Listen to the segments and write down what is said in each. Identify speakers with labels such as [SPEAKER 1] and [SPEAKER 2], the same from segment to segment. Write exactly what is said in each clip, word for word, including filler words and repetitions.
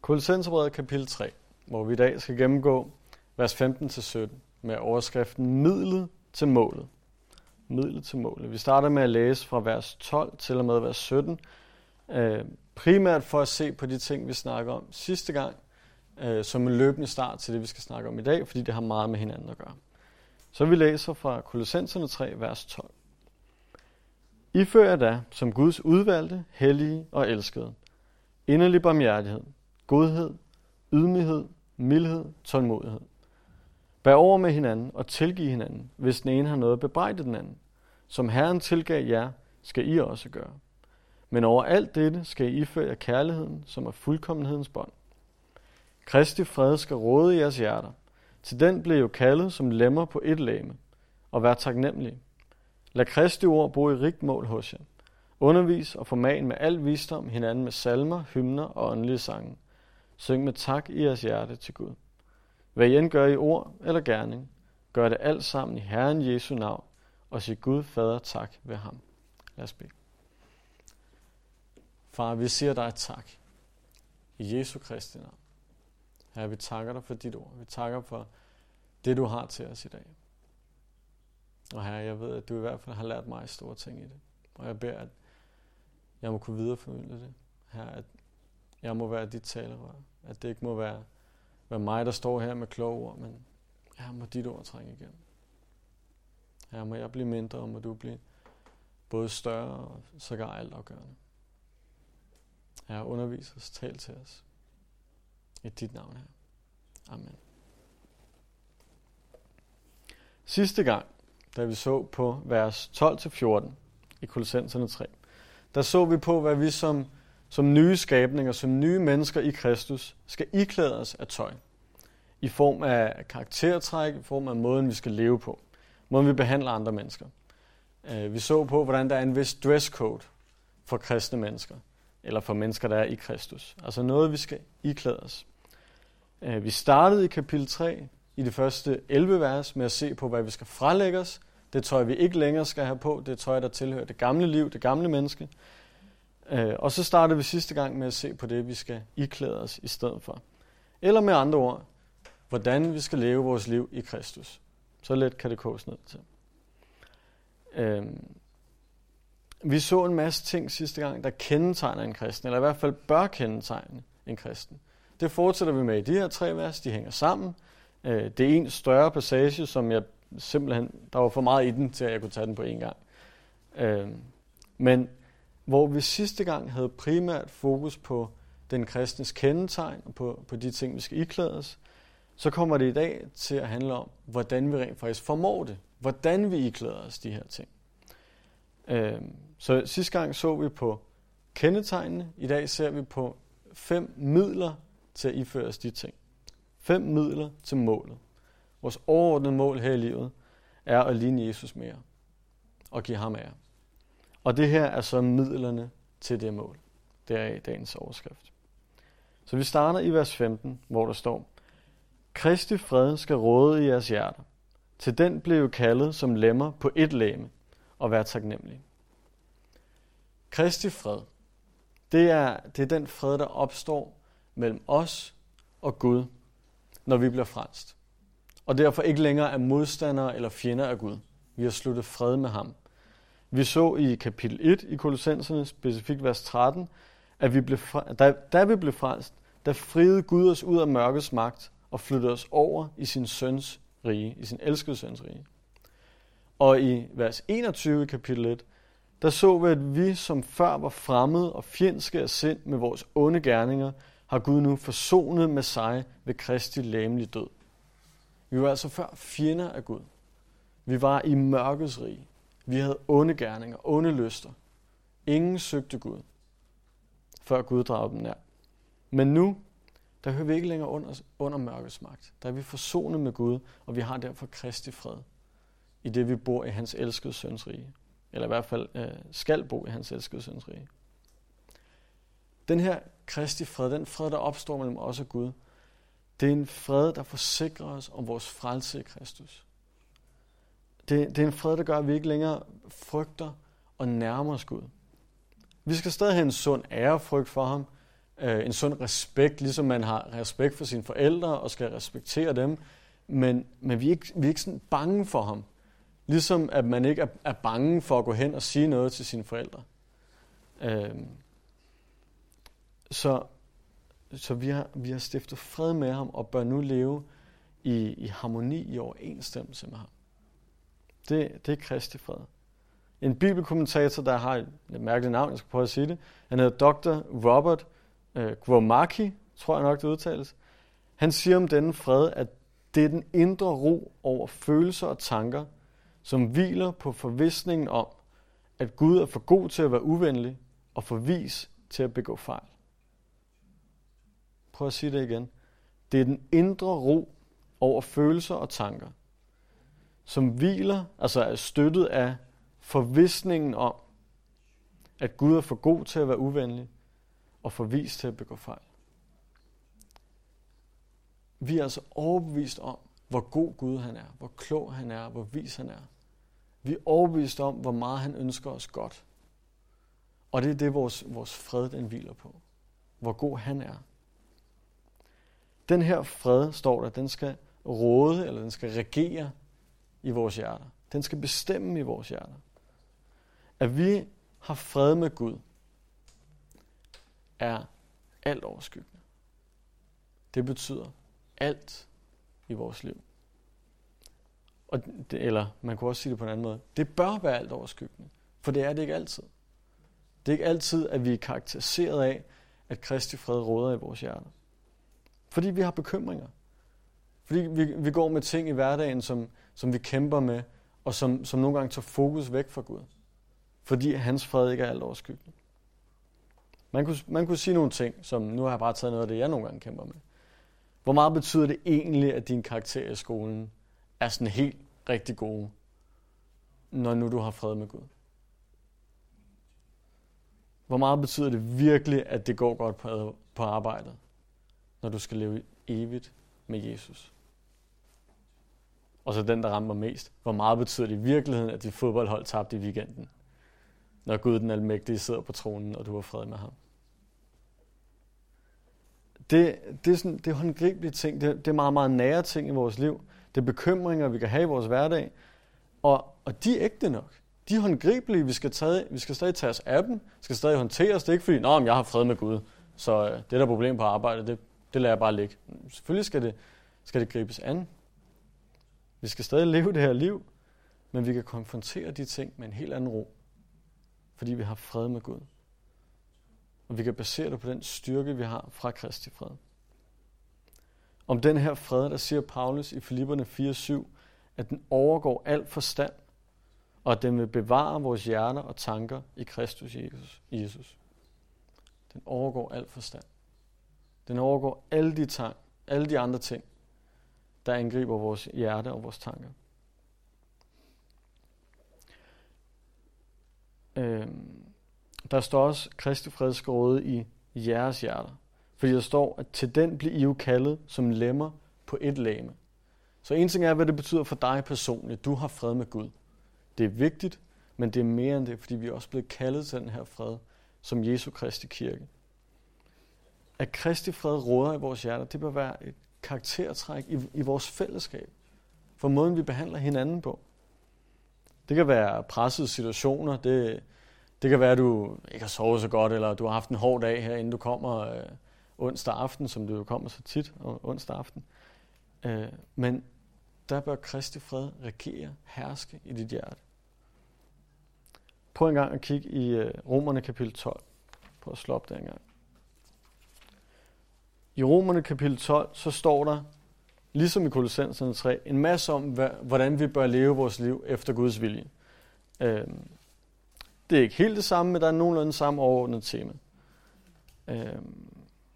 [SPEAKER 1] Kolossenserbrevet kapitel tre, hvor vi i dag skal gennemgå vers femten til sytten med overskriften Midlet til målet. Midlet til målet. Vi starter med at læse fra vers tolv til og med vers sytten, øh, primært for at se på de ting, vi snakker om sidste gang, øh, som en løbende start til det, vi skal snakke om i dag, fordi det har meget med hinanden at gøre. Så vi læser fra Kolossenserne tre, vers tolv. I fører da, som Guds udvalgte, hellige og elskede, inderlig barmhjertighed, godhed, ydmyghed, mildhed, tålmodighed. Bær over med hinanden og tilgiv hinanden, hvis den ene har noget at bebrejde den anden. Som Herren tilgav jer, skal I også gøre. Men over alt dette skal I iføre jer kærligheden, som er fuldkommenhedens bånd. Kristi fred skal råde i jeres hjerter. Til den blev jo kaldet som lemmer på et legeme, og vær taknemmelige. Lad Kristi ord bo i rigt mål hos jer. Undervis og forman med al visdom hinanden med salmer, hymner og åndelige sange. Syng med tak i jeres hjerte til Gud. Hvad I end gør i ord eller gerning, gør det alt sammen i Herren Jesu navn, og sig Gud Fader tak ved ham. Lad os bede. Far, vi siger dig tak i Jesu Kristi navn. Herre, vi takker dig for dit ord. Vi takker for det, du har til os i dag. Og Herre, jeg ved, at du i hvert fald har lært mig store ting i det. Og jeg beder, at jeg må kunne videreformidle det. Herre, at jeg må være dit talerør. At det ikke må være, være mig, der står her med kloge ord, men Herre, må dit ord trænge igennem. Herre, må jeg blive mindre, og må du blive både større og sågar altafgørende. Herre, undervis os, tal til os. I dit navn, Herre. Amen. Sidste gang, da vi så på vers tolv til fjorten i Kolossenserne tre, der så vi på, hvad vi som, som nye skabninger, som nye mennesker i Kristus, skal iklæde os af tøj. I form af karaktertræk, i form af måden, vi skal leve på. Måden, vi behandler andre mennesker. Vi så på, hvordan der er en vis dresscode for kristne mennesker, eller for mennesker, der er i Kristus. Altså noget, vi skal iklæde os. Vi startede i kapitel tre, i de første elleve vers, med at se på, hvad vi skal frelægge os. Det tøj, vi ikke længere skal have på, det tøj, der tilhører det gamle liv, det gamle menneske. Og så startede vi sidste gang med at se på det, vi skal iklæde os i stedet for. Eller med andre ord, hvordan vi skal leve vores liv i Kristus. Så let kan det koges ned til. Vi så en masse ting sidste gang, der kendetegner en kristen, eller i hvert fald bør kendetegne en kristen. Det fortsætter vi med i de her tre vers, de hænger sammen. Det er en større passage, som jeg simpelthen, der var for meget i den, til at jeg kunne tage den på en gang. Men hvor vi sidste gang havde primært fokus på den kristnes kendetegn, og på, på de ting, vi skal iklæde os, så kommer det i dag til at handle om, hvordan vi rent faktisk formår det. Hvordan vi iklæder os de her ting. Så sidste gang så vi på kendetegnene. I dag ser vi på fem midler til at iføre os de ting. Fem midler til målet. Vores overordnede mål her i livet er at ligne Jesus mere og give ham ære. Og det her er så midlerne til det mål. Det er i dagens overskrift. Så vi starter i vers femten, hvor der står: Kristi fred skal råde i jeres hjerter. Til den blev kaldet som lemmer på et legeme, og vær taknemmelige. Kristi fred, det er, det er den fred, der opstår mellem os og Gud, når vi bliver frelst. Og derfor ikke længere er modstandere eller fjender af Gud. Vi har sluttet fred med ham. Vi så i kapitel et i Kolossenserne, specifikt vers tretten, at vi blev fra, da, da vi blev frelst, der friede Gud os ud af mørkets magt og flyttede os over i sin søns rige, i sin elskede søns rige. Og i vers enogtyve i kapitel et, der så vi, at vi som før var fremmede og fjendske af sind med vores onde gerninger, har Gud nu forsonet med sig ved Kristi legemlige død. Vi var altså før fjender af Gud. Vi var i mørkets rige. Vi havde onde gerninger, onde lyster. Ingen søgte Gud, før Gud dragede dem nær. Men nu, der hører vi ikke længere under, under mørkets magt. Der er vi forsonet med Gud, og vi har derfor Kristi fred, i det vi bor i hans elskede søns rige. Eller i hvert fald øh, skal bo i hans elskede søns rige. Den her Kristi fred, den fred, der opstår mellem os og Gud, det er en fred, der forsikrer os om vores frelse i Kristus. Det, det er en fred, der gør, at vi ikke længere frygter og nærmer os Gud. Vi skal stadig have en sund ærefrygt for ham, øh, en sund respekt, ligesom man har respekt for sine forældre og skal respektere dem, men, men vi, er ikke, vi er ikke sådan bange for ham. Ligesom at man ikke er, er bange for at gå hen og sige noget til sine forældre. Øh, så så vi, har, vi har stiftet fred med ham og bør nu leve i, i harmoni, i overensstemmelse med ham. Det, det er Kristi fred. En bibelkommentator, der har et, et mærkeligt navn, jeg skal prøve at sige det, han hedder doktor Robert øh, Gromacki, tror jeg nok det udtales. Han siger om denne fred, at det er den indre ro over følelser og tanker, som hviler på forvisningen om, at Gud er for god til at være uvenlig og for vis til at begå fejl. Prøv at sige det igen. Det er den indre ro over følelser og tanker, som hviler, altså er støttet af forvisningen om, at Gud er for god til at være uvenlig og for vis til at begå fejl. Vi er altså overbevist om, hvor god Gud han er, hvor klog han er, hvor vis han er. Vi er overbevist om, hvor meget han ønsker os godt. Og det er det, vores, vores fred den hviler på. Hvor god han er. Den her fred, står der, den skal råde, eller den skal regere i vores hjerter. Den skal bestemme i vores hjerter. At vi har fred med Gud, er alt overskyggende. Det betyder alt i vores liv. Og det, eller man kunne også sige det på en anden måde. Det bør være alt overskyggende, for det er det ikke altid. Det er ikke altid, at vi er karakteriseret af, at Kristi fred råder i vores hjerter. Fordi vi har bekymringer. Fordi vi, vi går med ting i hverdagen, som, som vi kæmper med, og som, som nogle gange tager fokus væk fra Gud. Fordi hans fred ikke er alt overskyggende. Man kunne, man kunne sige nogle ting, som nu har jeg bare taget noget af det, jeg nogle gange kæmper med. Hvor meget betyder det egentlig, at din karakter i skolen er sådan helt rigtig gode, når nu du har fred med Gud? Hvor meget betyder det virkelig, at det går godt på, på arbejdet, når du skal leve evigt med Jesus? Og så den, der rammer mest. Hvor meget betyder det i virkeligheden, at dit fodboldhold tabte i weekenden, når Gud den almægtige sidder på tronen, og du har fred med ham? Det, det er, sådan, det er håndgribelige ting. Det, det er meget, meget nære ting i vores liv. Det er bekymringer, vi kan have i vores hverdag. Og, og de er ægte nok. De er håndgribelige. Vi skal, tage, vi skal stadig tage os af dem. Vi skal stadig håndtere os. Det er ikke fordi, nå, jeg har fred med Gud, så øh, det der problem på arbejdet, det, det lader jeg bare ligge. Selvfølgelig skal det, skal det gribes an. Vi skal stadig leve det her liv, men vi kan konfrontere de ting med en helt anden ro, fordi vi har fred med Gud. Og vi kan basere det på den styrke, vi har fra Kristi fred. Om den her fred, der siger Paulus i Filipperne fire syv, at den overgår al forstand, og at den vil bevare vores hjerter og tanker i Kristus Jesus. Jesus. Den overgår al forstand. Den overgår alle de, tank, alle de andre ting, der angriber vores hjerte og vores tanker. Øhm, der står også, Kristi fred skal råde i jeres hjerter. Fordi der står, at til den bliver I jo kaldet som lemmer på et legeme. Så en ting er, hvad det betyder for dig personligt. Du har fred med Gud. Det er vigtigt, men det er mere end det, fordi vi er også blevet kaldet til den her fred, som Jesu Kristi kirke. At Kristi fred råder i vores hjerter, det bør være et karaktertræk i, i vores fællesskab. For måden, vi behandler hinanden på. Det kan være pressede situationer. Det, det kan være, at du ikke har sovet så godt, eller du har haft en hård dag her, inden du kommer øh, onsdag aften, som du jo kommer så tit onsdag aften. Øh, men der bør Kristi fred regere, herske i dit hjerte. Prøv en gang at kigge i øh, Romerne kapitel tolv. Prøv at slå op der en gang. I Romerne kapitel tolv, så står der, ligesom i Kolossenserne tre, en masse om, hvordan vi bør leve vores liv efter Guds vilje. Øhm, det er ikke helt det samme, men der er nogenlunde samme overordnet tema. Øhm,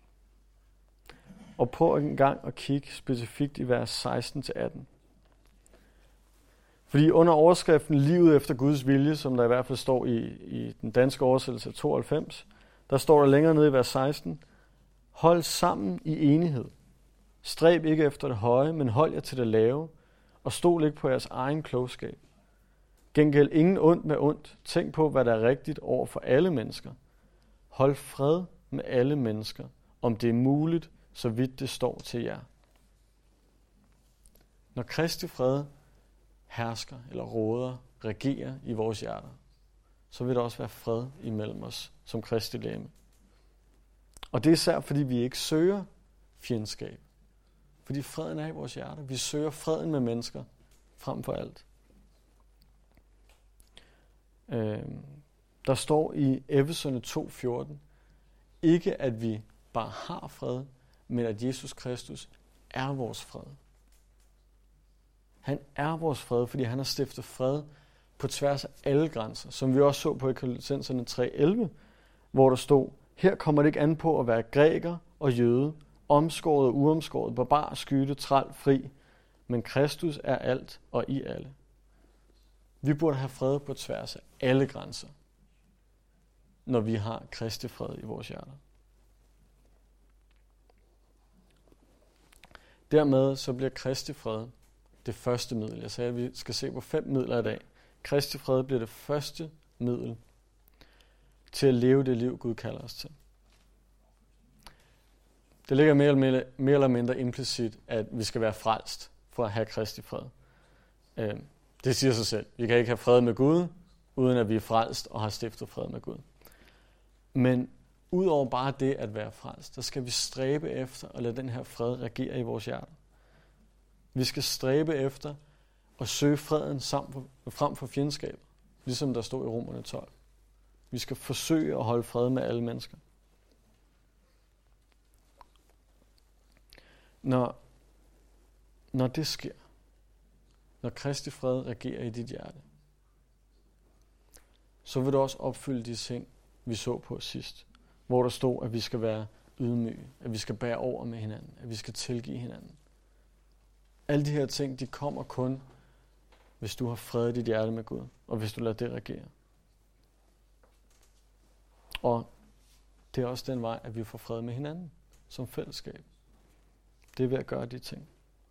[SPEAKER 1] og prøv en gang at kigge specifikt i vers seksten til atten. Fordi under overskriften Livet efter Guds vilje, som der i hvert fald står i, i den danske oversættelse af tooghalvfems, der står der længere nede i vers seksten, hold sammen i enighed. Stræb ikke efter det høje, men hold jer til det lave, og stol ikke på jeres egen klogskab. Gengæld ingen ondt med ondt. Tænk på, hvad der er rigtigt over for alle mennesker. Hold fred med alle mennesker, om det er muligt, så vidt det står til jer. Når Kristi fred hersker eller råder, regerer i vores hjerter, så vil der også være fred imellem os som Kristi legeme. Og det er især, fordi vi ikke søger fjendskab. Fordi freden er i vores hjerter. Vi søger freden med mennesker frem for alt. Øh, der står i Efeserne to fjorten, ikke at vi bare har fred, men at Jesus Kristus er vores fred. Han er vores fred, fordi han har stiftet fred på tværs af alle grænser, som vi også så på i Kolossenserne tre elleve, hvor der stod, her kommer det ikke an på at være græker og jøde, omskåret og uomskåret, barbar, skytte, træl, fri, men Kristus er alt og i alle. Vi burde have fred på tværs af alle grænser, når vi har Kristi fred i vores hjerter. Dermed så bliver Kristi fred det første middel. Jeg sagde, at vi skal se på fem midler i dag. Kristi fred bliver det første middel til at leve det liv, Gud kalder os til. Det ligger mere eller mindre, mere eller mindre implicit, at vi skal være frelst for at have Kristi fred. Det siger sig selv. Vi kan ikke have fred med Gud, uden at vi er frelst og har stiftet fred med Gud. Men udover bare det at være frelst, så skal vi stræbe efter at lade den her fred regere i vores hjerter. Vi skal stræbe efter at søge freden frem for fjendskab, ligesom der stod i Romerne tolv. Vi skal forsøge at holde fred med alle mennesker. Når, når det sker, når Kristi fred regerer i dit hjerte, så vil du også opfylde de ting, vi så på sidst, hvor der stod, at vi skal være ydmyge, at vi skal bære over med hinanden, at vi skal tilgive hinanden. Alle de her ting, de kommer kun, hvis du har fred i dit hjerte med Gud, og hvis du lader det regere. Og det er også den vej, at vi får fred med hinanden som fællesskab. Det er ved at gøre de ting.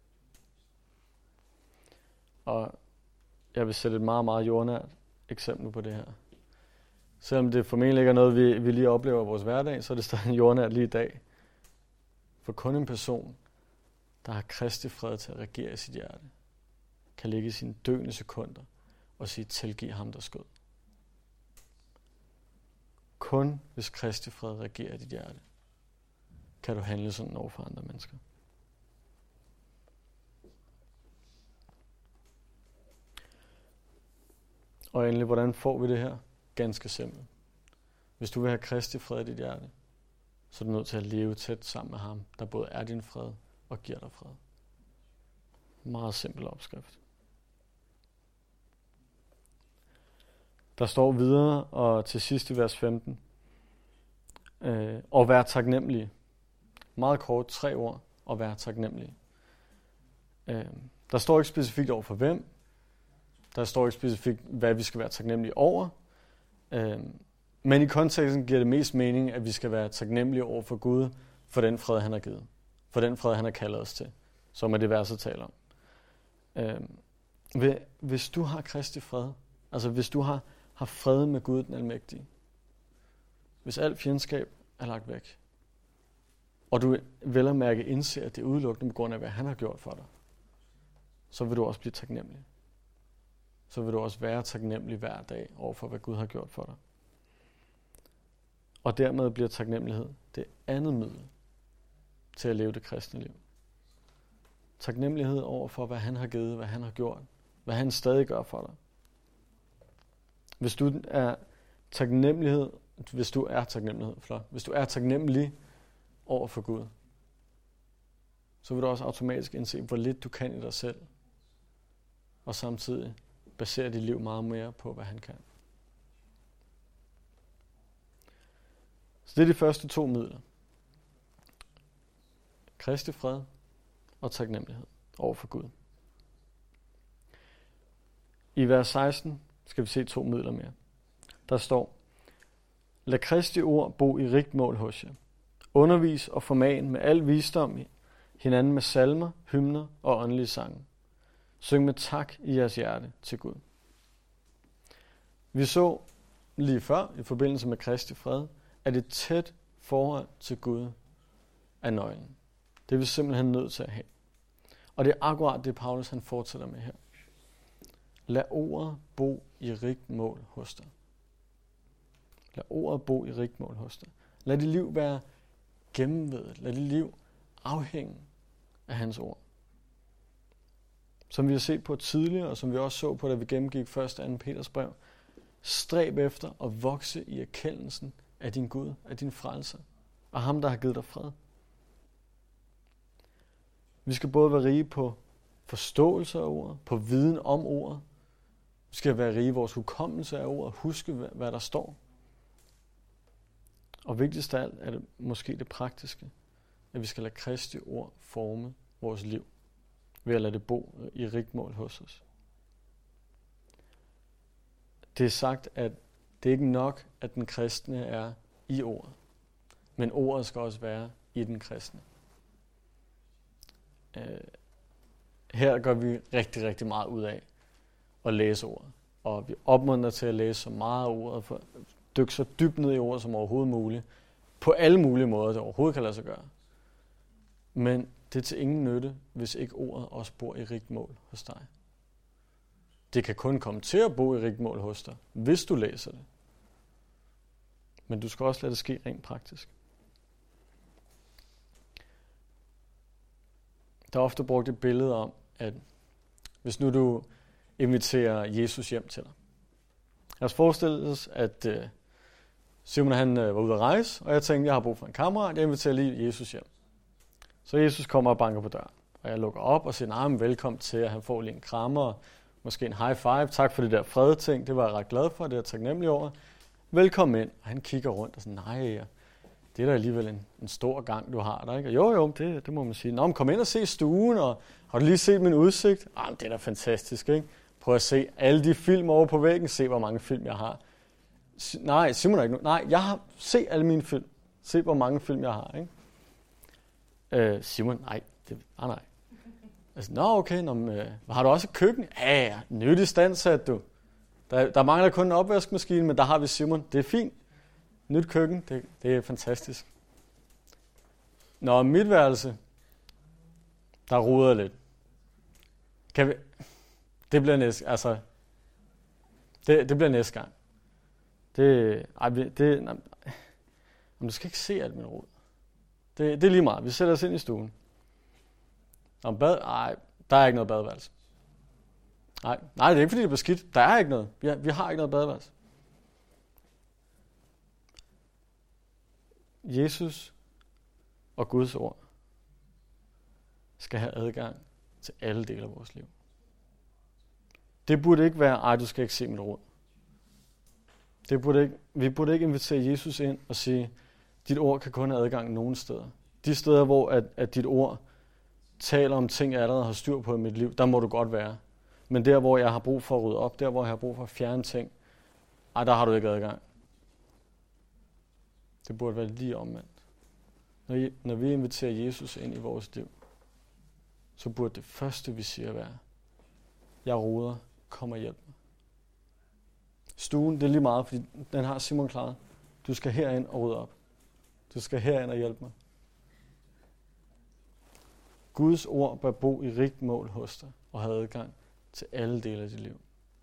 [SPEAKER 1] Og jeg vil sætte et meget, meget jordnært eksempel på det her. Selvom det formentlig ikke er noget, vi, vi lige oplever i vores hverdag, så er det stadig jordnært lige i dag. For kun en person, der har Kristi fred til at regere i sit hjerte, kan ligge i sine døende sekunder og sige, tilgiv ham, der skød. Kun hvis Kristi fred regerer i dit hjerte, kan du handle sådan over for andre mennesker. Og endelig, hvordan får vi det her? Ganske simpelt. Hvis du vil have Kristi fred i dit hjerte, så er du nødt til at leve tæt sammen med ham, der både er din fred og giver dig fred. Meget simpel opskrift. Der står videre, og til sidst i vers femten, øh, og vær taknemmelige. Meget kort, tre ord, og vær taknemmelige. Øh, der står ikke specifikt over for hvem. Der står ikke specifikt, hvad vi skal være taknemmelige over. Øh, men i konteksten giver det mest mening, at vi skal være taknemmelige over for Gud, for den fred, han har givet. For den fred, han har kaldet os til. Som er det verset taler om. Øh, hvis du har Kristi fred, altså hvis du har, har fred med Gud den almægtige, hvis alt fjendskab er lagt væk, og du vel at mærke indser, at det er udelukkende på grund af, hvad han har gjort for dig, så vil du også blive taknemmelig. Så vil du også være taknemmelig hver dag over for, hvad Gud har gjort for dig. Og dermed bliver taknemmelighed det andet middel til at leve det kristne liv. Taknemmelighed over for, hvad han har givet, hvad han har gjort, hvad han stadig gør for dig. Hvis du er taknemmelighed, hvis du er taknemmelighed, flot, hvis du er taknemmelig over for Gud, så vil du også automatisk indse, hvor lidt du kan i dig selv, og samtidig basere dit liv meget mere på, hvad han kan. Så det er de første to midler. Kristi fred og taknemmelighed over for Gud. I vers seksten skal vi se to midler mere. Der står, lad Kristi ord bo i rigt mål hos jer. Undervis og forman med al visdom hinanden med salmer, hymner og åndelige sange. Syng med tak i jeres hjerte til Gud. Vi så lige før, i forbindelse med Kristi fred, at et tæt forhold til Gud er nøglen. Det er vi simpelthen nødt til at have. Og det er akkurat det, Paulus han fortsætter med her. Lad ordet bo i rigt mål hos dig. Lad ordet bo i rigt mål hos dig. Lad dit liv være gennemvedet. Lad dit liv afhænge af hans ord. Som vi har set på tidligere, og som vi også så på, da vi gennemgik første og anden Peters brev. Stræb efter at vokse i erkendelsen af din Gud, af din frelser, og ham, der har givet dig fred. Vi skal både være rige på forståelse af ordet, på viden om ordet. Vi skal være rige i vores hukommelse af ordet, huske, hvad der står. Og vigtigst af alt er det måske det praktiske, at vi skal lade Kristi ord forme vores liv, ved at lade det bo i rigt mål hos os. Det er sagt, at det er ikke nok, at den kristne er i ordet, men ordet skal også være i den kristne. Her gør vi rigtig, rigtig meget ud af at læse ordet, og vi opmuntrer til at læse så meget af ordet, for at dykke så dybt ned i ordet som overhovedet muligt, på alle mulige måder, det overhovedet kan lade sig gøre. Men det er til ingen nytte, hvis ikke ordet også bor i rigt mål hos dig. Det kan kun komme til at bo i rigt mål hos dig, hvis du læser det. Men du skal også lade det ske rent praktisk. Der er ofte brugt et billede om, at hvis nu du inviterer Jesus hjem til dig. Lad os forestille os, at uh, Simon han uh, var ude at rejse, og jeg tænkte, jeg har brug for en kammerat, jeg inviterer lige Jesus hjem. Så Jesus kommer og banker på døren, og jeg lukker op og siger, nej, men velkommen til, at han får lige en krammer, og måske en high five, tak for det der fred ting, det var jeg ret glad for, det er jeg taknemmelig over. Velkommen ind, og han kigger rundt og siger, nej, det er da alligevel en, en stor gang, du har der, ikke? Og jo, jo, det, det må man sige. Nå, men kom ind og se stuen, og har du lige set min udsigt? Ah, det er da fantastisk, ikke? Prøv at se alle de film over på væggen, se hvor mange film jeg har. S- nej, Simon er ikke nu. Nej, jeg har set alle mine film. Se hvor mange film jeg har, ikke? Øh, Simon, nej, det, ah, nej. Altså, nå, okay, nå, men, øh, har du også et køkken? Ja, ja, nyttig standsat, du. Der, der mangler kun en opvaskemaskine, men der har vi Simon. Det er fint. Nyt køkken, det, det er fantastisk. Nå, mit værelse, der roder lidt. Kan vi... Det bliver næste, altså... Det, det bliver næste gang. Det... Ej, det... Nej, men du skal ikke se alt min rod. Det, det er lige meget. Vi sætter os ind i stuen. Om bad... Ej, der er ikke noget badeværelse. Nej, nej, det er ikke fordi, det er beskidt. Der er ikke noget. Vi har, vi har ikke noget badeværelse. Jesus og Guds ord skal have adgang til alle dele af vores liv. Det burde ikke være, ej, du skal ikke se mit råd. Det burde ikke, vi burde ikke invitere Jesus ind og sige, dit ord kan kun have adgang nogle steder. De steder, hvor at, at dit ord taler om ting, jeg allerede har styr på i mit liv, der må du godt være. Men der, hvor jeg har brug for at rydde op, der, hvor jeg har brug for at fjerne ting, ej, der har du ikke adgang. Det burde være lige omvendt. Når, I, når vi inviterer Jesus ind i vores liv, så burde det første, vi siger, være, jeg roder, kom og hjælp mig. Stuen, det er lige meget, fordi den har Simon klaret. Du skal herind og rydde op. Du skal herind og hjælpe mig. Guds ord bør bo i rigt mål hos dig og have adgang til alle dele af dit liv.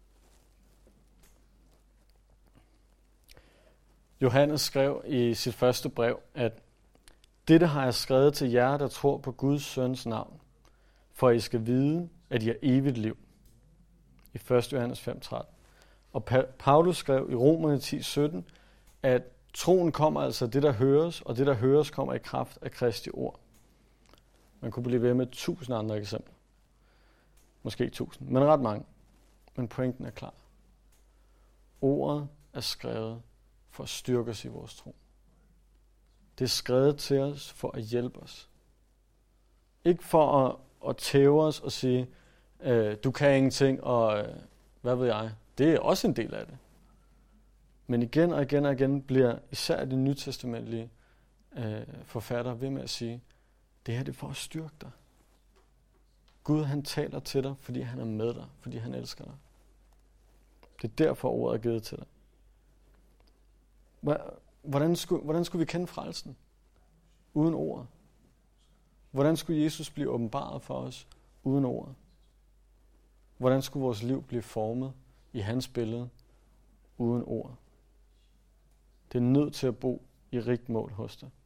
[SPEAKER 1] Johannes skrev i sit første brev, at dette har jeg skrevet til jer, der tror på Guds søns navn, for I skal vide, at I har evigt liv. I første Johannes fem tretten. Og pa- Paulus skrev i Romerne ti sytten, at troen kommer altså det, der høres, og det, der høres, kommer i kraft af Kristi ord. Man kunne blive ved med tusind andre eksempler. Måske ikke tusind, men ret mange. Men pointen er klar. Ordet er skrevet for at styrke os i vores tro. Det er skrevet til os for at hjælpe os. Ikke for at, at tæve os og sige, øh, du kan ingenting, og øh, hvad ved jeg. Det er også en del af det. Men igen og igen og igen bliver især de nytestamentlige øh, forfattere ved med at sige, det her det er for at styrke dig. Gud han taler til dig, fordi han er med dig, fordi han elsker dig. Det er derfor ordet er givet til dig. hvordan skulle, hvordan skulle vi kende frelsen? Uden ordet. Hvordan skulle Jesus blive åbenbaret for os? Uden ordet. Hvordan skulle vores liv blive formet i hans billede? Uden ordet. Det er nødt til at bo i rigt mål hos dig.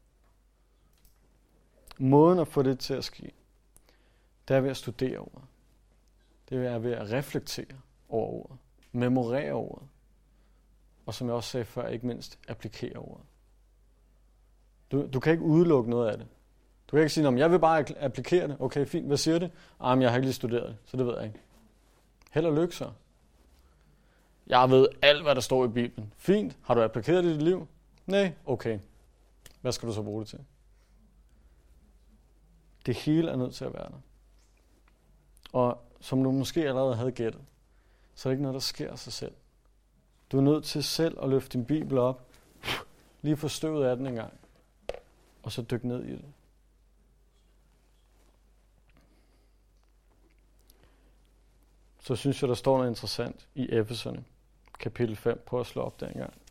[SPEAKER 1] Måden at få det til at ske, det er ved at studere ordet. Det er ved at reflektere over ordet. Memorere ordet. Og som jeg også sagde før, ikke mindst applikere ordet. Du, du kan ikke udelukke noget af det. Du kan ikke sige, at jeg vil bare applikere det. Okay, fint. Hvad siger det? Ah, men jeg har ikke lige studeret det, så det ved jeg ikke. Held og lykke så. Jeg ved alt, hvad der står i Bibelen. Fint. Har du applikeret det i dit liv? Nej. Okay. Hvad skal du så bruge det til? Det hele er nødt til at være der. Og som du måske allerede havde gættet, så er det ikke noget, der sker af sig selv. Du er nødt til selv at løfte din Bibel op, lige få støvet af den en gang, og så dykke ned i det. Så synes jeg, der står noget interessant i Efeserne, kapitel fem. Prøv at slå op der en gang.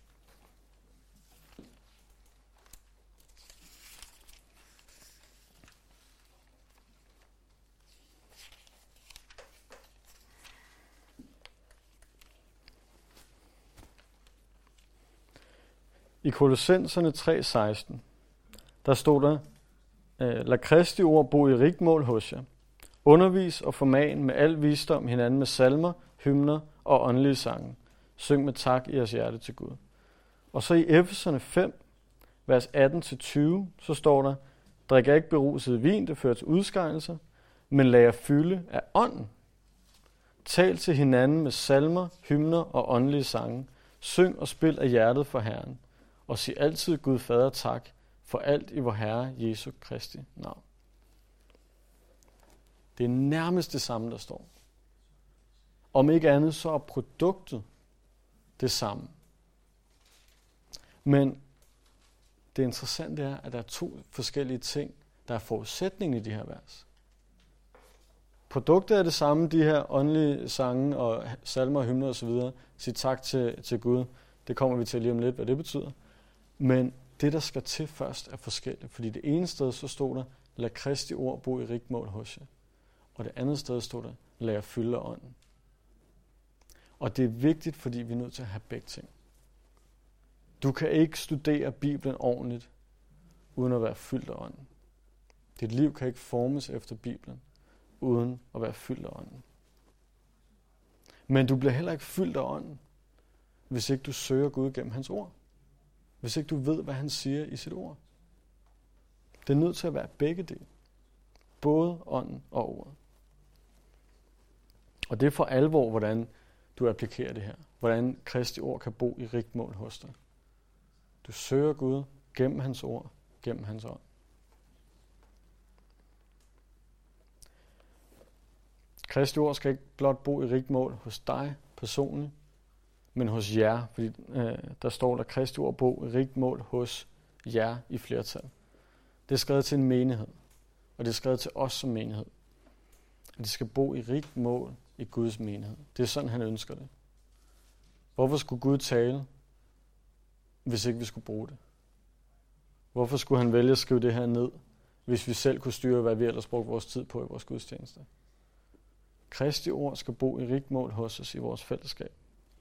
[SPEAKER 1] I Kolossenserne tre seksten, der stod der, lad Kristi ord bo i rigt mål hos jer. Undervis og forman med al visdom hinanden med salmer, hymner og åndelige sange. Syng med tak i jeres hjerte til Gud. Og så i Efeserne fem, vers atten til tyve, så står der, drik ikke beruset vin, det fører til udskejelser, men lad jer fylde af ånden. Tal til hinanden med salmer, hymner og åndelige sange. Syng og spil af hjertet for Herren. Og sig altid Gud Fader tak for alt i vor Herre Jesu Kristi navn. Det er nærmest det samme, der står. Om ikke andet, så er produktet det samme. Men det interessante er, at der er to forskellige ting, der er forudsætningen i de her vers. Produktet er det samme, de her åndelige sange og salmer og hymner osv. Sig tak til, til Gud. Det kommer vi til lige om lidt, hvad det betyder. Men det, der skal til først, er forskelligt. Fordi det ene sted, så stod der, lad Kristi ord bo i rigt mål hos jer. Og det andet sted stod der, lad jer fylde af ånden. Og det er vigtigt, fordi vi er nødt til at have begge ting. Du kan ikke studere Bibelen ordentligt, uden at være fyldt af ånden. Dit liv kan ikke formes efter Bibelen, uden at være fyldt af ånden. Men du bliver heller ikke fyldt af ånden, hvis ikke du søger Gud gennem hans ord. Hvis ikke du ved, hvad han siger i sit ord. Det er nødt til at være begge dele. Både ånden og ordet. Og det er for alvor, hvordan du applikerer det her. Hvordan Kristi ord kan bo i rigt mål hos dig. Du søger Gud gennem hans ord, gennem hans ånd. Kristi ord skal ikke blot bo i rigt mål hos dig personligt, men hos jer, fordi øh, der står der Kristi ord bo i rigt mål hos jer i flertal. Det er skrevet til en menighed, og det er skrevet til os som menighed. At det skal bo i rigt mål i Guds menighed. Det er sådan, han ønsker det. Hvorfor skulle Gud tale, hvis ikke vi skulle bruge det? Hvorfor skulle han vælge at skrive det her ned, hvis vi selv kunne styre, hvad vi ellers brugte vores tid på i vores gudstjeneste? Kristi ord skal bo i rigt mål hos os i vores fællesskab.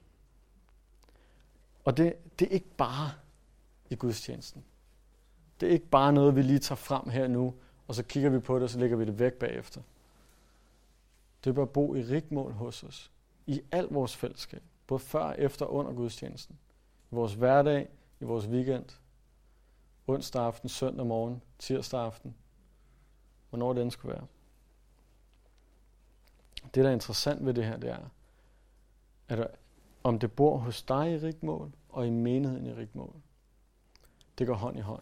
[SPEAKER 1] Og det, det er ikke bare i gudstjenesten. Det er ikke bare noget, vi lige tager frem her nu, og så kigger vi på det, og så lægger vi det væk bagefter. Det bør bo i rigt mål hos os. I alt vores fællesskab. Både før, efter og under gudstjenesten. I vores hverdag, i vores weekend. Onsdag aften, søndag morgen, tirsdag aften. Hvornår den skulle være. Det, der er interessant ved det her, det er, at om det bor hos dig i rigt mål, og i menigheden i rigt mål. Det går hånd i hånd.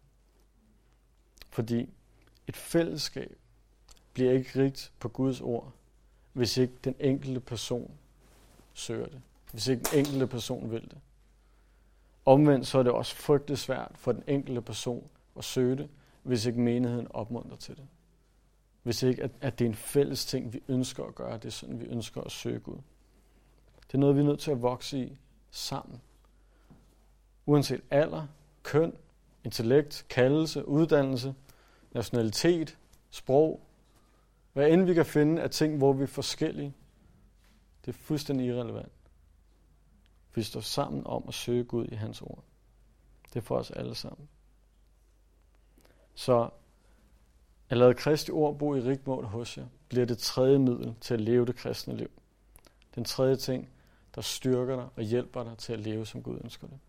[SPEAKER 1] Fordi et fællesskab bliver ikke rigt på Guds ord, hvis ikke den enkelte person søger det. Hvis ikke den enkelte person vil det. Omvendt så er det også frygteligt svært for den enkelte person at søge det, hvis ikke menigheden opmuntrer til det. Hvis ikke, at, at det er en fælles ting, vi ønsker at gøre. Det er sådan, vi ønsker at søge Gud. Det er noget, vi er nødt til at vokse i sammen. Uanset alder, køn, intellekt, kaldelse, uddannelse, nationalitet, sprog. Hvad end vi kan finde af ting, hvor vi er forskellige, det er fuldstændig irrelevant. Vi står sammen om at søge Gud i hans ord. Det er for os alle sammen. Så at lade Kristi ord bo i rigt mål hos jer, bliver det tredje middel til at leve det kristne liv. Den tredje ting, der styrker dig og hjælper dig til at leve, som Gud ønsker det.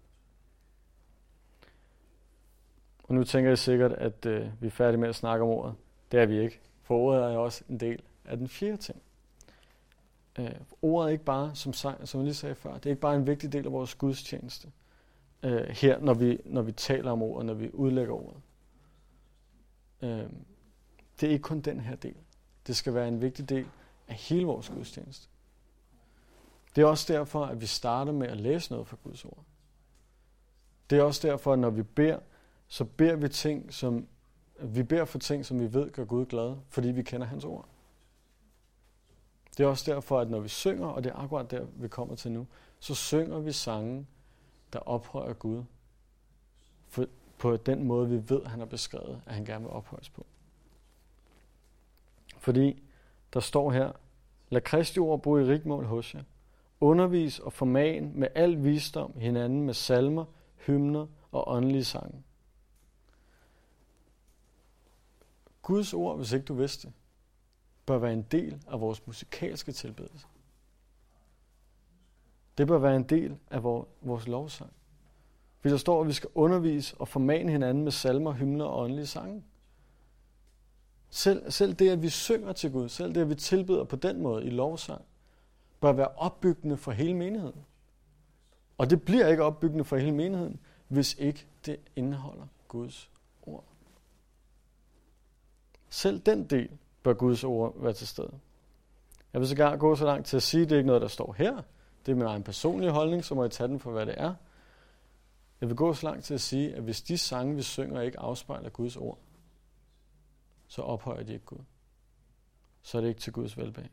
[SPEAKER 1] Og nu tænker jeg sikkert, at øh, vi er færdige med at snakke om ordet. Det er vi ikke. For ordet er også en del af den fjerde ting. Øh, ordet er ikke bare, som, sang, som jeg lige sagde før, det er ikke bare en vigtig del af vores gudstjeneste. Øh, her, når vi, når vi taler om ordet, når vi udlægger ordet. Øh, det er ikke kun den her del. Det skal være en vigtig del af hele vores gudstjeneste. Det er også derfor, at vi starter med at læse noget fra Guds ord. Det er også derfor, at når vi beder, så beder vi ting, som vi beder for ting, som vi ved gør Gud glad, fordi vi kender hans ord. Det er også derfor, at når vi synger, og det er akkurat der, vi kommer til nu, så synger vi sange, der ophøjer Gud for, på den måde, vi ved, han har beskrevet, at han gerne vil ophøjes på. Fordi der står her, lad Kristi ord bo i rigt mål hos jer. Undervis og forman med al visdom hinanden med salmer, hymner og åndelige sange. Guds ord, hvis ikke du vidste, bør være en del af vores musikalske tilbedelse. Det bør være en del af vores lovsang. Fordi der står, at vi skal undervise og formane hinanden med salmer, hymner og åndelige sange. Selv, selv det, at vi synger til Gud, selv det, at vi tilbeder på den måde i lovsang, bør være opbyggende for hele menigheden. Og det bliver ikke opbyggende for hele menigheden, hvis ikke det indeholder Guds ord. Selv den del bør Guds ord være til stede. Jeg vil så gerne gå så langt til at sige, at det er ikke noget, der står her. Det er min egen personlige holdning, så må jeg tage den for, hvad det er. Jeg vil gå så langt til at sige, at hvis de sange, vi synger, ikke afspejler Guds ord, så ophøjer de ikke Gud. Så er det ikke til Guds velbehag.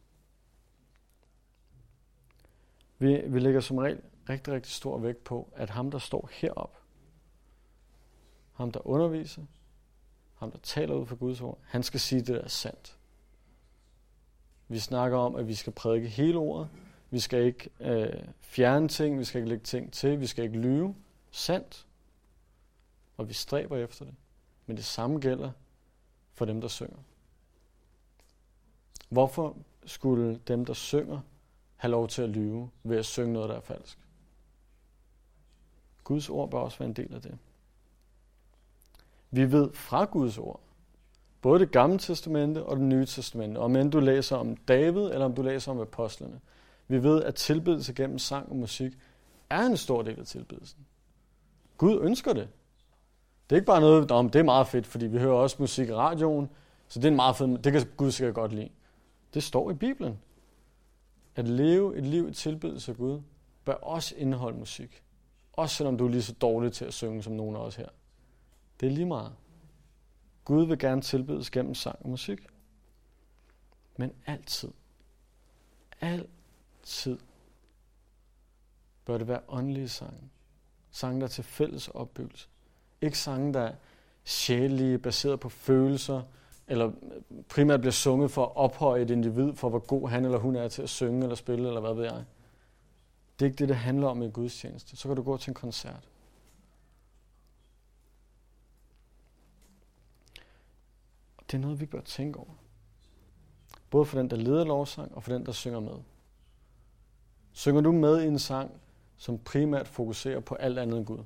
[SPEAKER 1] Vi, vi lægger som regel rigtig, rigtig stor vægt på, at ham, der står herop, ham, der underviser, ham, der taler ud fra Guds ord, han skal sige det, der er sandt. Vi snakker om, at vi skal prædike hele ordet. Vi skal ikke øh, fjerne ting, vi skal ikke lægge ting til, vi skal ikke lyve. Sandt. Og vi stræber efter det. Men det samme gælder for dem, der synger. Hvorfor skulle dem, der synger, have lov til at lyve ved at synge noget, der er falsk? Guds ord bør også være en del af det. Vi ved fra Guds ord, både det gamle testamente og det nye testamente, om end du læser om David, eller om du læser om apostlene. Vi ved, at tilbedelse gennem sang og musik er en stor del af tilbedelsen. Gud ønsker det. Det er ikke bare noget, om det er meget fedt, fordi vi hører også musik i radioen, så det er en meget fed, det kan Gud sikkert godt lide. Det står i Bibelen. At leve et liv i tilbedelse af Gud, bør også indeholde musik. Også selvom du er lige så dårlig til at synge som nogen af os her. Det er lige meget. Gud vil gerne tilbedes gennem sang og musik. Men altid, altid bør det være åndelige sange. Sange, der er til fælles opbyggelse. Ikke sange, der er sjælelige, baseret på følelser, eller primært bliver sunget for at ophøje et individ, for hvor god han eller hun er til at synge eller spille, eller hvad ved jeg. Det er ikke det, det handler om i gudstjeneste. Så kan du gå til en koncert. Det er noget, vi bør tænke over. Både for den, der leder lovsang, og for den, der synger med. Synger du med i en sang, som primært fokuserer på alt andet end Gud?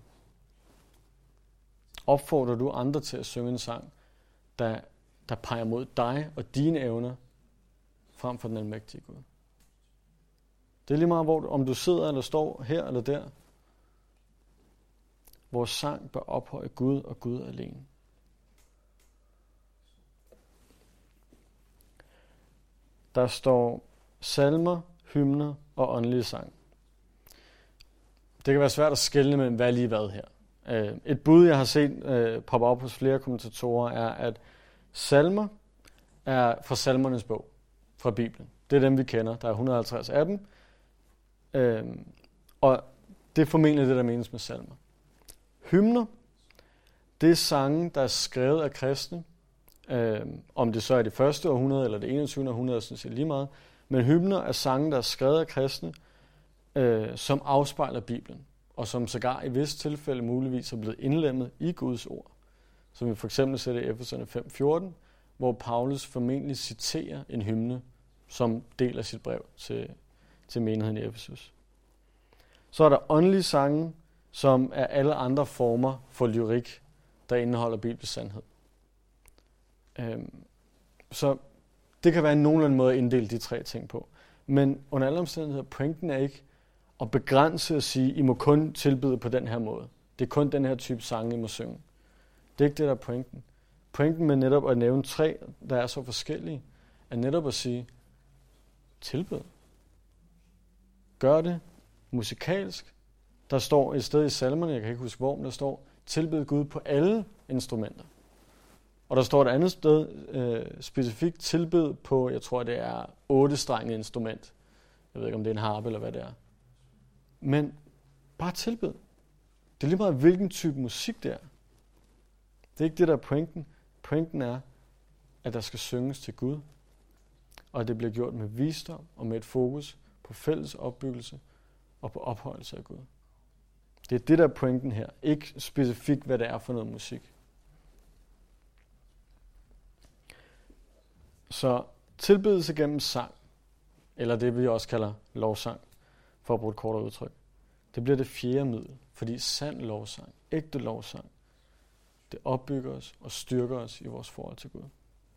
[SPEAKER 1] Opfordrer du andre til at synge en sang, der, der peger mod dig og dine evner, frem for den almægtige Gud? Det er lige meget, hvor, om du sidder eller står her eller der. Vores sang bør ophøje Gud og Gud alene. Der står salmer, hymner og åndelige sang. Det kan være svært at skelne mellem hvad lige hvad her. Et bud, jeg har set poppe op hos flere kommentatorer, er, at salmer er fra salmernes bog, fra Bibelen. Det er dem, vi kender. Der er et hundrede og halvtreds af dem. Og det er formentlig det, der menes med salmer. Hymner, det er sange, der er skrevet af kristne. Øh, om det så er det første århundrede eller det enogtyvende århundrede, synes jeg lige meget. Men hymner er sange, der er skrevet af kristne, øh, som afspejler Bibelen, og som sågar i visse tilfælde muligvis er blevet indlemmet i Guds ord. Som vi for eksempel ser det i Efeserne fem fjorten, hvor Paulus formentlig citerer en hymne, som deler sit brev til, til menigheden i Efesus. Så er der åndelige sange, som er alle andre former for lyrik, der indeholder bibelsk sandhed. Øhm, så det kan være en nogenlunde måde at inddele de tre ting på. Men under alle omstændigheder, pointen er ikke at begrænse og sige, I må kun tilbede på den her måde. Det er kun den her type sange, I må synge. Det er ikke det, der er pointen. Pointen med netop at nævne tre, der er så forskellige, er netop at sige, tilbed. Gør det musikalsk. Der står et sted i salmerne, jeg kan ikke huske hvor, men der står, tilbed Gud på alle instrumenter. Og der står et andet sted, øh, specifikt tilbed på, jeg tror det er otte-strenget instrument. Jeg ved ikke, om det er en harpe eller hvad det er. Men bare tilbed. Det er lige meget, hvilken type musik det er. Det er ikke det, der er pointen. Pointen er, at der skal synges til Gud, og at det bliver gjort med visdom og med et fokus på fælles opbyggelse og på ophøjelse af Gud. Det er det, der er pointen her. Ikke specifikt, hvad det er for noget musik. Så tilbedelse gennem sang, eller det vi også kalder lovsang, for at bruge et kortere udtryk, det bliver det fjerde middel, fordi sand lovsang, ægte lovsang, det opbygger os og styrker os i vores forhold til Gud.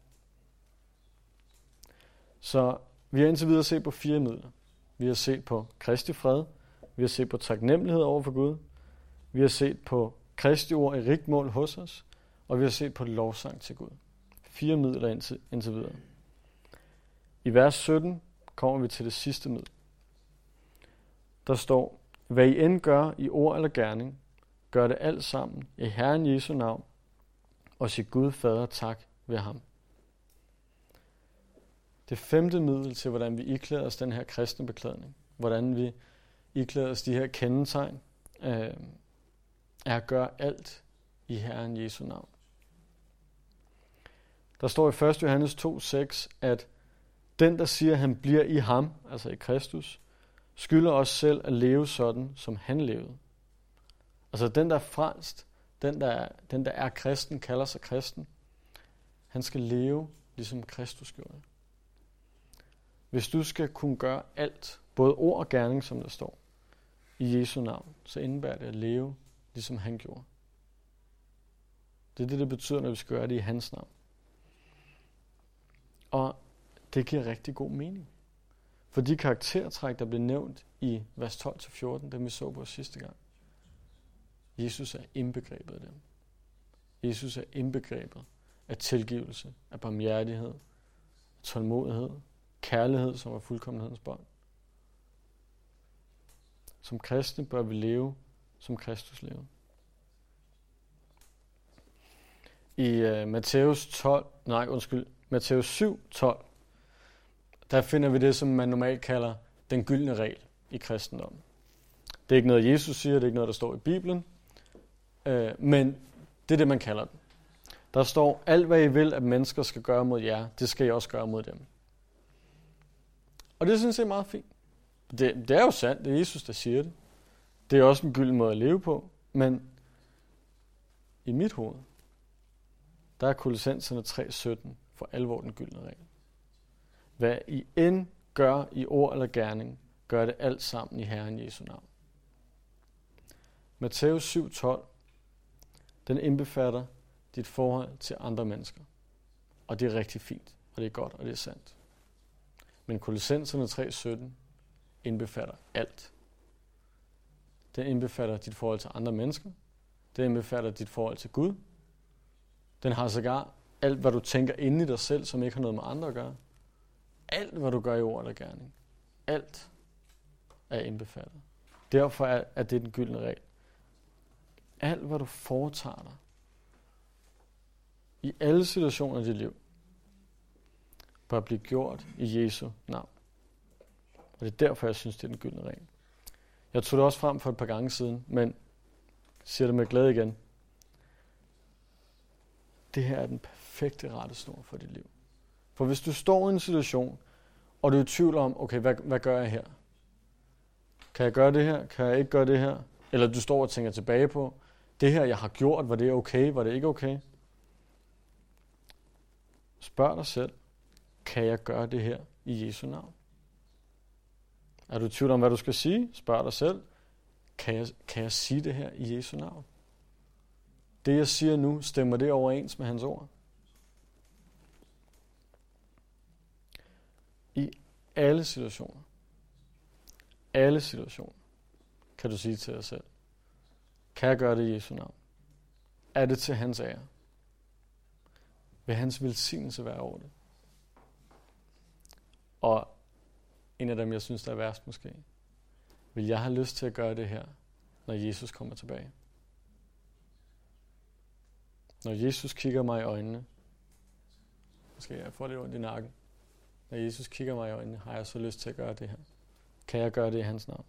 [SPEAKER 1] Så vi har indtil videre set på fire midler. Vi har set på Kristi fred, vi har set på taknemmelighed over for Gud, vi har set på Kristi ord i rigt mål hos os, og vi har set på lovsang til Gud. Fire midler indtil, indtil videre. I vers sytten kommer vi til det sidste middel. Der står, hvad I end gør i ord eller gerning, gør det alt sammen i Herren Jesu navn, og sig Gud Fader tak ved ham. Det femte middel til, hvordan vi iklæder os den her kristne beklædning, hvordan vi iklæder os de her kendetegn, øh, er at gøre alt i Herren Jesu navn. Der står i første Johannes to seks, at den, der siger, at han bliver i ham, altså i Kristus, skylder os selv at leve sådan, som han levede. Altså den, der er frelst, den der er, den, der er kristen, kalder sig kristen, han skal leve, ligesom Kristus gjorde. Hvis du skal kunne gøre alt, både ord og gerning, som der står, i Jesu navn, så indebærer det at leve, ligesom han gjorde. Det er det, det betyder, når vi skal gøre det i hans navn. Og det giver rigtig god mening. For de karaktertræk, der blev nævnt i vers tolv til fjorten, dem vi så på sidste gang, Jesus er indbegrebet af dem. Jesus er indbegrebet af tilgivelse, af barmhjertighed, af tålmodighed, kærlighed, som er fuldkommenhedens bånd. Som kristne bør vi leve, som Kristus levede. I uh, Matthæus tolv, nej undskyld, Matthæus syv tolv, der finder vi det, som man normalt kalder den gyldne regel i kristendommen. Det er ikke noget, Jesus siger, det er ikke noget, der står i Bibelen, øh, men det er det, man kalder den. Der står, alt hvad I vil, at mennesker skal gøre mod jer, det skal I også gøre mod dem. Og det synes jeg er meget fint. Det, det er jo sandt, det er Jesus, der siger det. Det er også en gylden måde at leve på, men i mit hoved, der er Kolossenserne tre sytten for alvor den gyldne regel. Hvad I end gør i ord eller gerning, gør det alt sammen i Herren Jesu navn. Matthæus syv tolv, den indbefatter dit forhold til andre mennesker. Og det er rigtig fint, og det er godt, og det er sandt. Men Kolossenserne tre sytten indbefatter alt. Den indbefatter dit forhold til andre mennesker. Den indbefatter dit forhold til Gud. Den har sågar alt, hvad du tænker inde i dig selv, som ikke har noget med andre at gøre. Alt, hvad du gør i ord eller gerning. Alt er indbefattet. Derfor er, er det den gyldne regel. Alt, hvad du foretager dig, i alle situationer i dit liv, bør blive gjort i Jesu navn. Og det er derfor, jeg synes, det er den gyldne regel. Jeg tog det også frem for et par gange siden, men siger det med glæde igen. Det her er den perfekte rettesnor for dit liv. For hvis du står i en situation, og du er i tvivl om, okay, hvad, hvad gør jeg her? Kan jeg gøre det her? Kan jeg ikke gøre det her? Eller du står og tænker tilbage på, det her, jeg har gjort, var det okay? Var det ikke okay? Spørg dig selv, kan jeg gøre det her i Jesu navn? Er du i tvivl om, hvad du skal sige? Spørg dig selv, kan jeg, kan jeg sige det her i Jesu navn? Det, jeg siger nu, stemmer det overens med hans ord? I alle situationer, alle situationer, kan du sige til dig selv, kan jeg gøre det i Jesu navn? Er det til hans ære? Vil hans velsignelse være over det? Og en af dem, jeg synes, der er værst måske, vil jeg have lyst til at gøre det her, når Jesus kommer tilbage? Når Jesus kigger mig i øjnene, måske jeg får lidt ondt i nakken, når Jesus kigger mig i øjnene, har jeg så lyst til at gøre det her. Kan jeg gøre det i hans navn?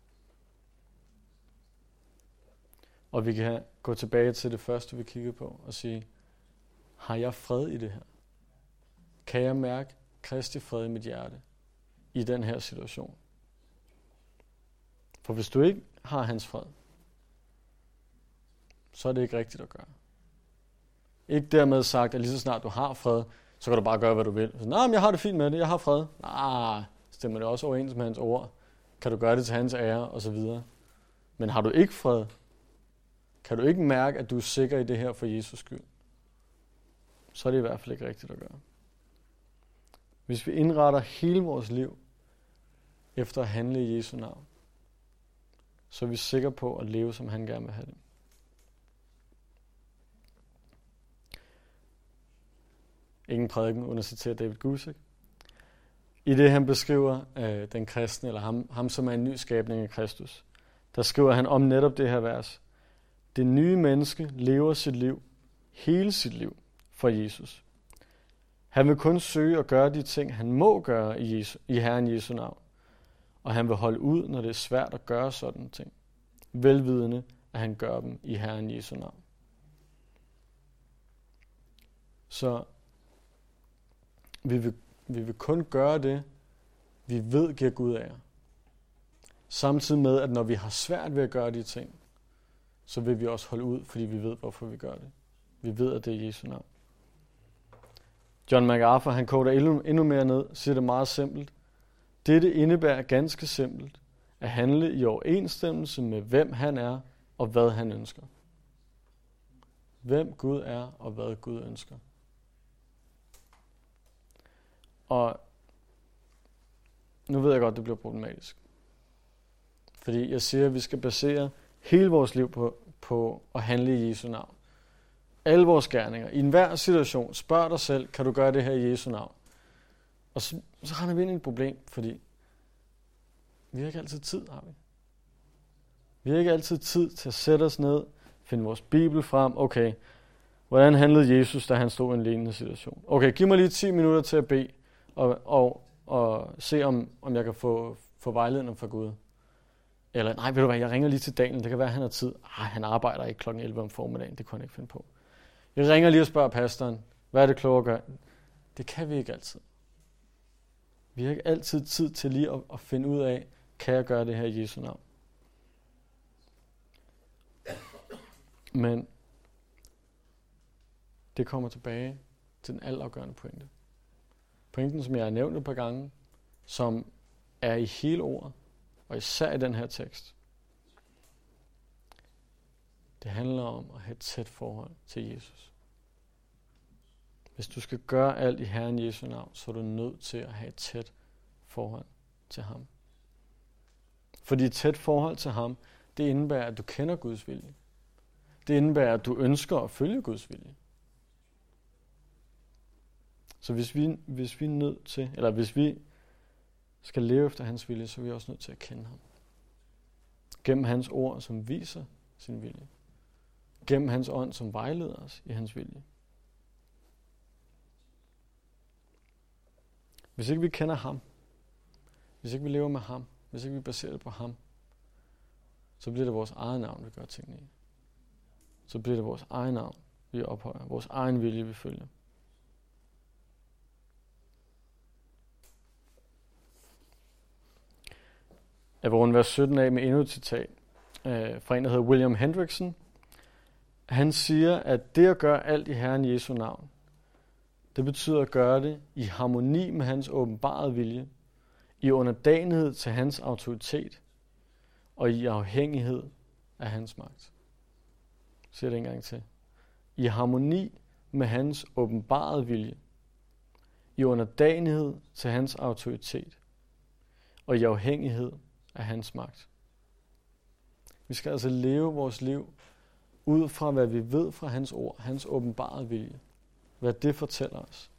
[SPEAKER 1] Og vi kan gå tilbage til det første, vi kiggede på, og sige, har jeg fred i det her? Kan jeg mærke Kristi fred i mit hjerte i den her situation? For hvis du ikke har hans fred, så er det ikke rigtigt at gøre. Ikke dermed sagt, at lige så snart du har fred, så kan du bare gøre, hvad du vil. Så, nej, men jeg har det fint med det, jeg har fred. Nej, stemmer det også overens med hans ord? Kan du gøre det til hans ære, og så videre. Men har du ikke fred, kan du ikke mærke, at du er sikker i det her for Jesus skyld, så er det i hvert fald ikke rigtigt at gøre. Hvis vi indretter hele vores liv efter at handle i Jesu navn, så er vi sikre på at leve, som han gerne vil have det. Ingen prædiken uden at citere David Guzik. I det han beskriver øh, den kristne, eller ham, ham som er en ny skabning af Kristus, der skriver han om netop det her vers. Det nye menneske lever sit liv, hele sit liv, for Jesus. Han vil kun søge at gøre de ting, han må gøre i, Jesu, i Herren Jesu navn. Og han vil holde ud, når det er svært at gøre sådan ting. Velvidende, at han gør dem i Herren Jesu navn. Så vi vil, vi vil kun gøre det, vi ved giver Gud ære. Samtidig med, at når vi har svært ved at gøre de ting, så vil vi også holde ud, fordi vi ved, hvorfor vi gør det. Vi ved, at det er Jesu navn. John MacArthur, han koder endnu, endnu mere ned, siger det meget simpelt. Dette indebærer ganske simpelt at handle i overensstemmelse med, hvem han er og hvad han ønsker. Hvem Gud er og hvad Gud ønsker. Og nu ved jeg godt, det bliver problematisk. Fordi jeg siger, at vi skal basere hele vores liv på, på at handle i Jesu navn. Alle vores gerninger, i enhver situation, spørg dig selv, kan du gøre det her i Jesu navn? Og så, så render vi ind i et problem, fordi vi har ikke altid tid, har vi. Vi har ikke altid tid til at sætte os ned, finde vores Bibel frem. Okay, hvordan handlede Jesus, da han stod i en lignende situation? Okay, giv mig lige ti minutter til at bede, og, og, og se, om, om jeg kan få, få vejledning fra Gud. Eller, nej, ved du hvad, jeg ringer lige til Daniel, det kan være, at han har tid. Ej, han arbejder ikke klokken elleve om formiddagen, det kunne han ikke finde på. Jeg ringer lige og spørger pastoren, hvad er det kloge at gøre? Det kan vi ikke altid. Vi har ikke altid tid til lige at, at finde ud af, kan jeg gøre det her i Jesu navn? Men det kommer tilbage til den altafgørende pointe. Pointen, som jeg har nævnt et par gange, som er i hele ordet, og især i den her tekst. Det handler om at have et tæt forhold til Jesus. Hvis du skal gøre alt i Herren Jesu navn, så er du nødt til at have et tæt forhold til ham. Fordi et tæt forhold til ham, det indebærer, at du kender Guds vilje. Det indebærer, at du ønsker at følge Guds vilje. Så hvis vi, hvis vi er nødt til, eller hvis vi skal leve efter hans vilje, så er vi også nødt til at kende ham. Gennem hans ord, som viser sin vilje. Gennem hans ånd, som vejleder os i hans vilje. Hvis ikke vi kender ham, hvis ikke vi lever med ham, hvis ikke vi baserer det på ham, så bliver det vores eget navn, vi gør tingene i. så bliver det vores egen navn, vi ophøjer. Vores egen vilje, vi følger. Jeg vil runde vers sytten af med endnu et citat øh, fra en, der hedder William Hendrickson. Han siger, at det at gøre alt i Herren Jesu navn, det betyder at gøre det i harmoni med hans åbenbarede vilje, i underdanighed til hans autoritet og i afhængighed af hans magt. Jeg siger det en gang til. I harmoni med hans åbenbarede vilje, i underdanighed til hans autoritet og i afhængighed af hans magt. Vi skal altså leve vores liv ud fra, hvad vi ved fra hans ord, hans åbenbarede vilje. Hvad det fortæller os.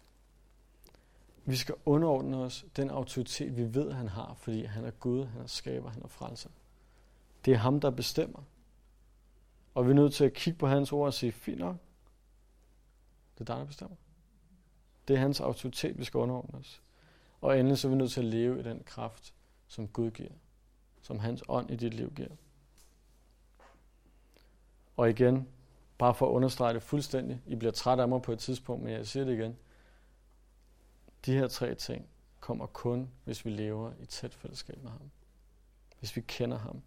[SPEAKER 1] Vi skal underordne os den autoritet, vi ved, han har, fordi han er Gud, han er skaber, han er frelser. Det er ham, der bestemmer. Og vi er nødt til at kigge på hans ord og sige, fint nok, det er dig, der bestemmer. Det er hans autoritet, vi skal underordne os. Og endelig så er vi nødt til at leve i den kraft, som Gud giver. Som hans ånd i dit liv giver. Og igen, bare for at understrege det fuldstændig. I bliver træt af mig på et tidspunkt, men jeg siger det igen. De her tre ting kommer kun, hvis vi lever i tæt fællesskab med ham. Hvis vi kender ham.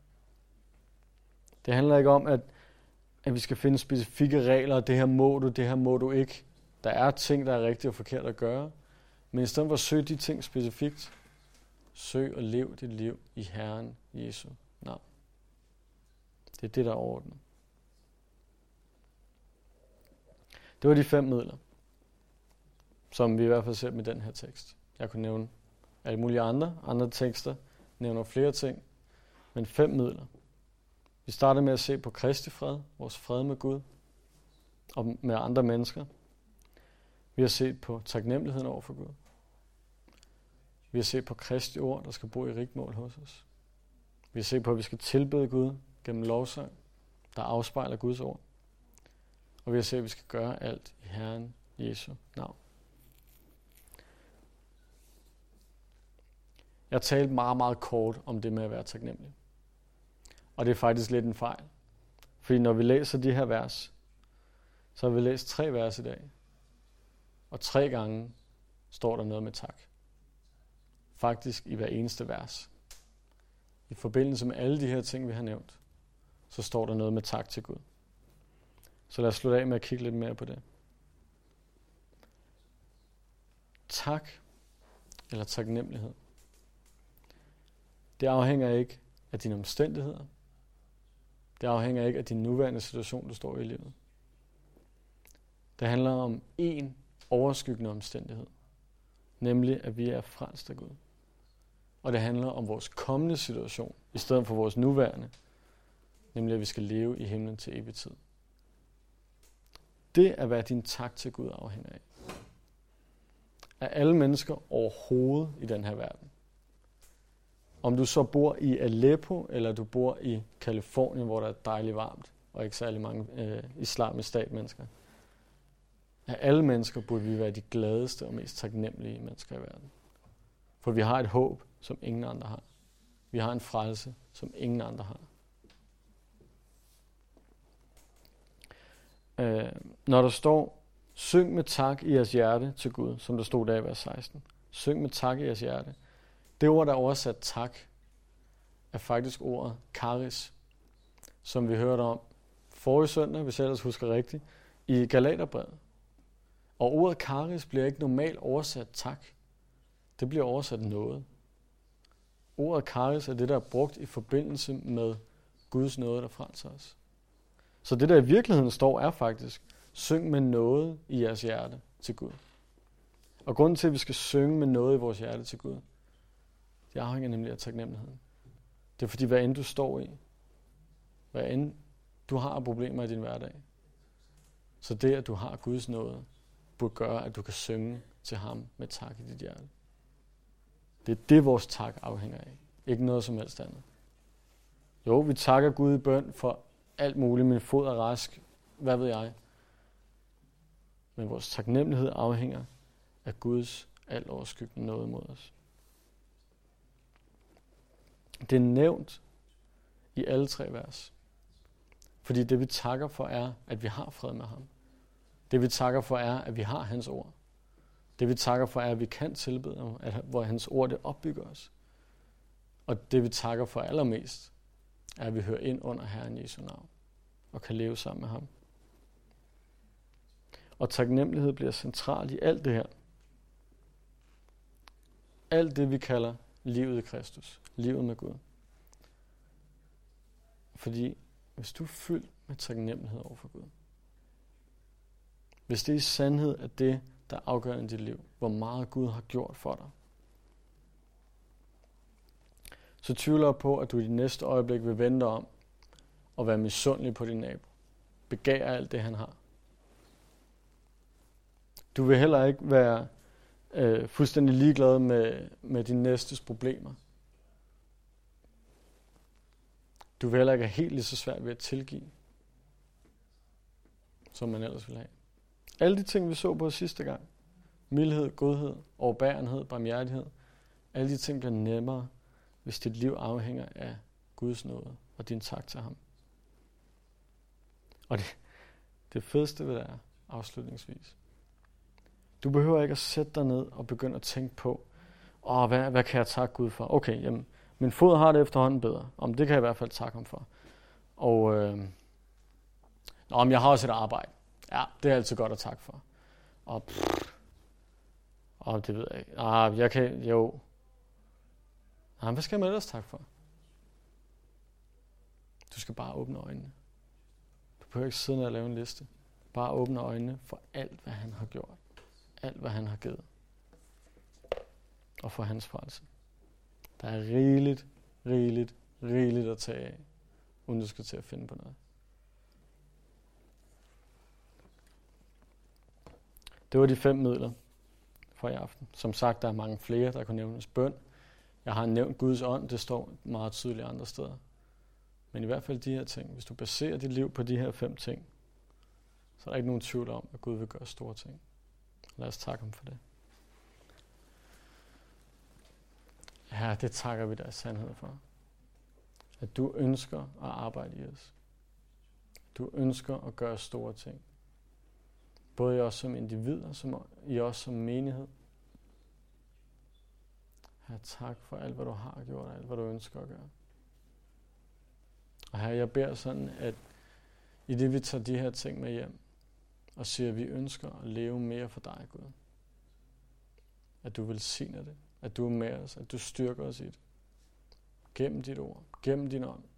[SPEAKER 1] Det handler ikke om, at, at vi skal finde specifikke regler. Det her må du, det her må du ikke. Der er ting, der er rigtigt og forkert at gøre. Men i stedet for at søge de ting specifikt, søg og lev dit liv i Herren Jesu navn. Det er det, der er ordnet. Det var de fem midler, som vi i hvert fald ser med den her tekst. Jeg kunne nævne alle mulige andre, andre tekster, nævner flere ting, men fem midler. Vi starter med at se på Kristi fred, vores fred med Gud og med andre mennesker. Vi har set på taknemmeligheden over for Gud. Vi har set på Kristi ord, der skal bo i rigt mål hos os. Vi har set på, at vi skal tilbede Gud gennem lovsang, der afspejler Guds ord. Og vi har set, at vi skal gøre alt i Herren Jesu navn. Jeg har talt meget, meget kort om det med at være taknemmelig. Og det er faktisk lidt en fejl. Fordi når vi læser de her vers, så har vi læst tre vers i dag. Og tre gange står der noget med tak. Faktisk i hver eneste vers. I forbindelse med alle de her ting, vi har nævnt, så står der noget med tak til Gud. Så lad os slutte af med at kigge lidt mere på det. Tak eller taknemmelighed. Det afhænger ikke af dine omstændigheder. Det afhænger ikke af din nuværende situation, du står i i livet. Det handler om én overskyggende omstændighed. Nemlig, at vi er frelst af Gud. Og det handler om vores kommende situation, i stedet for vores nuværende. Nemlig, at vi skal leve i himlen til evig tid. Det er, hvad din tak til Gud afhænger af. Af alle mennesker overhovedet i den her verden. Om du så bor i Aleppo, eller du bor i Kalifornien, hvor der er dejligt varmt, og ikke særlig mange øh, islamisk stat-mennesker. Af alle mennesker burde vi være de gladeste og mest taknemmelige mennesker i verden. For vi har et håb, som ingen andre har. Vi har en frelse, som ingen andre har. Øh, når der står, syng med tak i jeres hjerte til Gud, som der stod der i vers seksten. Syng med tak i jeres hjerte. Det ord, der er oversat tak, er faktisk ordet karis, som vi hørte om forrige søndag, hvis jeg ellers husker rigtigt, i Galaterbrevet. Og ordet karis bliver ikke normalt oversat tak. Det bliver oversat noget. Ordet karis er det, der er brugt i forbindelse med Guds nåde, der frelser os. Så det, der i virkeligheden står, er faktisk, syng med noget i jeres hjerte til Gud. Og grunden til, at vi skal synge med noget i vores hjerte til Gud, det afhænger nemlig af taknemmeligheden. Det er fordi, hvad end du står i, hvad end du har problemer i din hverdag, så det, at du har Guds nåde, burde gøre, at du kan synge til ham med tak i dit hjerte. Det er det, vores tak afhænger af. Ikke noget som helst andet. Jo, vi takker Gud i bøn for alt muligt. Min fod er rask. Hvad ved jeg? Men vores taknemmelighed afhænger af Guds alt overskyggende nåde mod os. Det er nævnt i alle tre vers. Fordi det vi takker for er, at vi har fred med ham. Det vi takker for er, at vi har hans ord. Det vi takker for er, at vi kan tilbede ham, at, hvor hans ord det opbygger os. Og det vi takker for allermest, er, at vi hører ind under Herren Jesu navn og kan leve sammen med ham. Og taknemmelighed bliver centralt i alt det her. Alt det, vi kalder livet i Kristus. Livet med Gud. Fordi hvis du er fyldt med taknemmelighed over for Gud, hvis det i sandhed er det, der afgør i dit liv, hvor meget Gud har gjort for dig, så tvivler jeg på, at du i det næste øjeblik vil vende dig om og være misundelig på din nabo. Begære alt det, han har. Du vil heller ikke være øh, fuldstændig ligeglad med, med din næstes problemer. Du vil heller ikke have helt lige så svært ved at tilgive, som man ellers ville have. Alle de ting, vi så på sidste gang, mildhed, godhed, overbærenhed, barmhjertighed, alle de ting bliver nemmere, hvis dit liv afhænger af Guds nåde og din tak til ham. Og det, det fedeste ved det er, afslutningsvis, du behøver ikke at sætte dig ned og begynde at tænke på, åh, hvad, hvad kan jeg takke Gud for? Okay, jamen, min fod har det efterhånden bedre. Om det kan jeg i hvert fald takke ham for. Og øh, nå, men jeg har også et arbejde. Ja, det er altid godt at takke for. Og, pff, og det ved jeg ikke. Ah, jeg kan, jo. Nej, hvad skal man ellers takke for? Du skal bare åbne øjnene. Du behøver ikke sidde ned og lave en liste. Bare åbne øjnene for alt, hvad han har gjort. Alt, hvad han har givet. Og for hans frelse. Der er rigeligt, rigeligt, rigeligt at tage af, uden du skal til at finde på noget. Det var de fem midler for i aften. Som sagt, der er mange flere, der kunne nævnes bøn. Jeg har nævnt Guds ånd, det står meget tydeligt andre steder. Men i hvert fald de her ting. Hvis du baserer dit liv på de her fem ting, så er der ikke nogen tvivl om, at Gud vil gøre store ting. Lad os takke ham for det. Herre, det takker vi dig i sandhed for. At du ønsker at arbejde i os. Du ønsker at gøre store ting. Både i os som individer, som i os som menighed. Herre, tak for alt, hvad du har gjort, og alt, hvad du ønsker at gøre. Og Herre, jeg beder sådan, at i det vi tager de her ting med hjem, og siger, at vi ønsker at leve mere for dig, Gud. At du velsigner det. At du er med os. At du styrker os i det. Gennem dit ord. Gennem din ånd.